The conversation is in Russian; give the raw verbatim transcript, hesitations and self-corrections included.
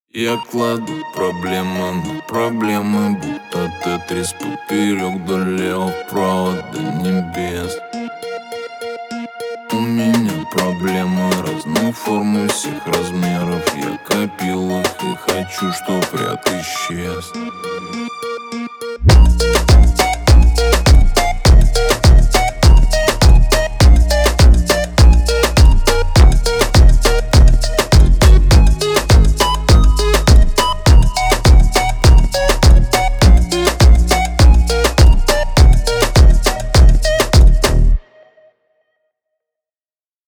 Я кладу проблемы на проблемы, будто тетрис поперек долев вправо до небес. У меня проблемы разных форм и всех размеров. Я копил их и хочу, чтоб ряд исчез.